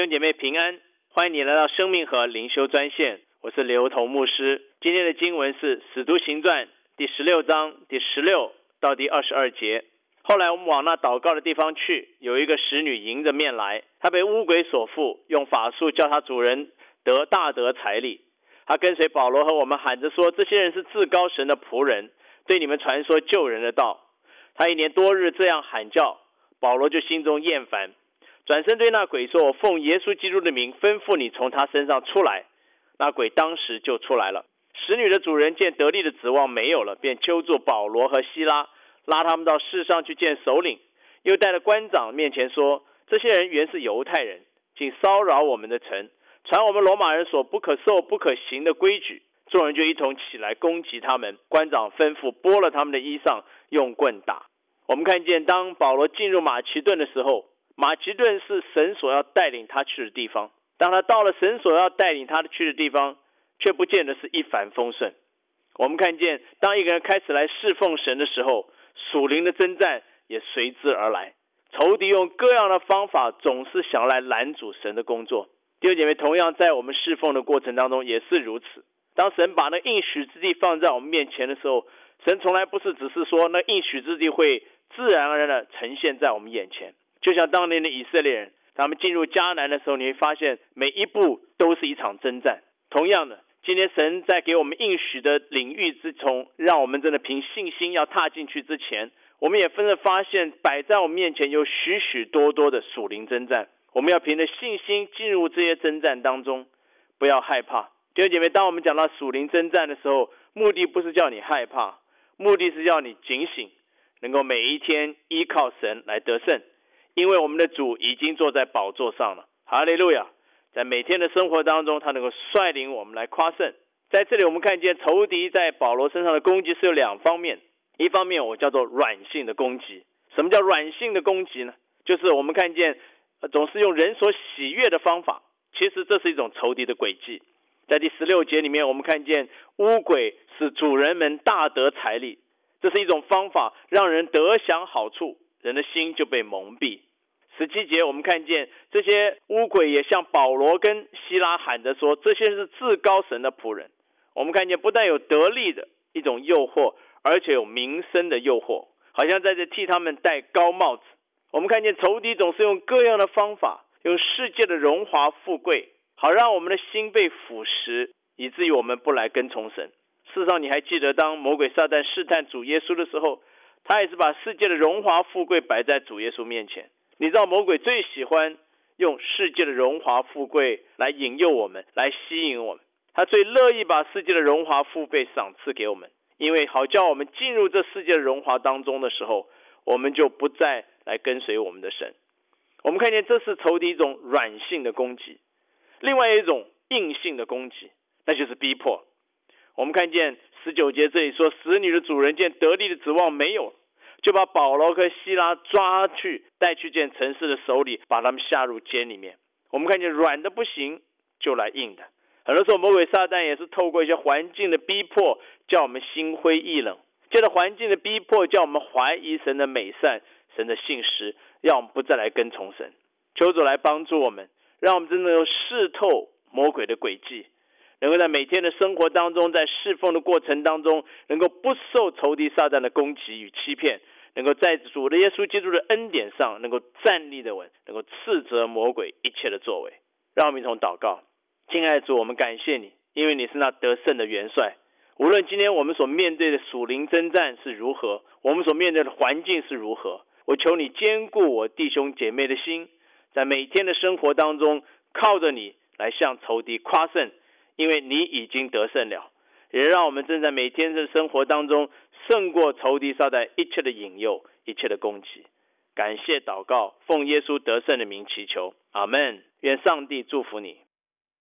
兄姐妹平安，欢迎你来到生命河灵修专线，我是刘同牧师。今天的经文是使徒行传第16章第16到第22节。后来我们往那祷告的地方去，有一个使女迎着面来，她被污鬼所附，用法术叫她主人大得财力。她跟随保罗和我们喊着说，这些人是至高神的仆人，对你们传说救人的道。她一连多日这样喊叫，保罗就心中厌烦，转身对那鬼说，我奉耶稣基督的名吩咐你从他身上出来。那鬼当时就出来了。使女的主人见得力的指望没有了，便揪住保罗和希拉，拉他们到市上去见首领，又带了官长面前说，这些人原是犹太人，竟骚扰我们的城，传我们罗马人所不可受不可行的规矩。众人就一同起来攻击他们，官长吩咐剥了他们的衣裳，用棍打。我们看见当保罗进入马其顿的时候，马其顿是神所要带领他去的地方，当他到了神所要带领他去的地方，却不见得是一帆风顺。我们看见当一个人开始来侍奉神的时候，属灵的征战也随之而来，仇敌用各样的方法总是想来拦阻神的工作。弟兄姐妹，同样在我们侍奉的过程当中也是如此。当神把那应许之地放在我们面前的时候，神从来不是只是说那应许之地会自然而然的呈现在我们眼前。就像当年的以色列人，他们进入迦南的时候，你会发现每一步都是一场征战。同样的，今天神在给我们应许的领域之中，让我们真的凭信心要踏进去之前，我们也分别发现摆在我们面前有许许多多的属灵征战。我们要凭着信心进入这些征战当中，不要害怕。弟兄姐妹，当我们讲到属灵征战的时候，目的不是叫你害怕，目的是叫你警醒，能够每一天依靠神来得胜。因为我们的主已经坐在宝座上了，哈利路亚！在每天的生活当中，他能够率领我们来夸胜。在这里我们看见仇敌在保罗身上的攻击是有两方面，一方面我叫做软性的攻击。什么叫软性的攻击呢？就是我们看见总是用人所喜悦的方法，其实这是一种仇敌的诡计。在第16节里面，我们看见污鬼使主人们大得财力，这是一种方法，让人得享好处，人的心就被蒙蔽。17节我们看见这些污鬼也向保罗跟希拉喊着说，这些是至高神的仆人。我们看见不但有得力的一种诱惑，而且有名声的诱惑，好像在这替他们戴高帽子。我们看见仇敌总是用各样的方法，用世界的荣华富贵，好让我们的心被腐蚀，以至于我们不来跟从神。事实上，你还记得当魔鬼撒旦试探主耶稣的时候，他也是把世界的荣华富贵摆在主耶稣面前。你知道魔鬼最喜欢用世界的荣华富贵来引诱我们，来吸引我们。他最乐意把世界的荣华富贵赏赐给我们，因为好叫我们进入这世界的荣华当中的时候，我们就不再来跟随我们的神。我们看见这是仇敌一种软性的攻击。另外一种硬性的攻击，那就是逼迫。我们看见19节这里说，使女的主人见得力的指望没有，就把保罗和希拉抓去，带去见城市的首领，把他们下入监里面。我们看见软的不行，就来硬的。很多时候魔鬼撒旦也是透过一些环境的逼迫，叫我们心灰意冷，借着环境的逼迫，叫我们怀疑神的美善，神的信实，让我们不再来跟从神。求主来帮助我们，让我们真的能够视透魔鬼的诡计，能够在每天的生活当中，在侍奉的过程当中，能够不受仇敌撒旦的攻击与欺骗，能够在主的耶稣基督的恩典上能够站立的稳，能够斥责魔鬼一切的作为。让我们一同祷告。亲爱的主，我们感谢你，因为你是那得胜的元帅。无论今天我们所面对的属灵征战是如何，我们所面对的环境是如何，我求你坚固我弟兄姐妹的心，在每天的生活当中靠着你来向仇敌夸胜，因为你已经得胜了。也让我们正在每天的生活当中胜过仇敌撒旦一切的引诱，一切的攻击。感谢祷告，奉耶稣得胜的名祈求，阿们。愿上帝祝福你。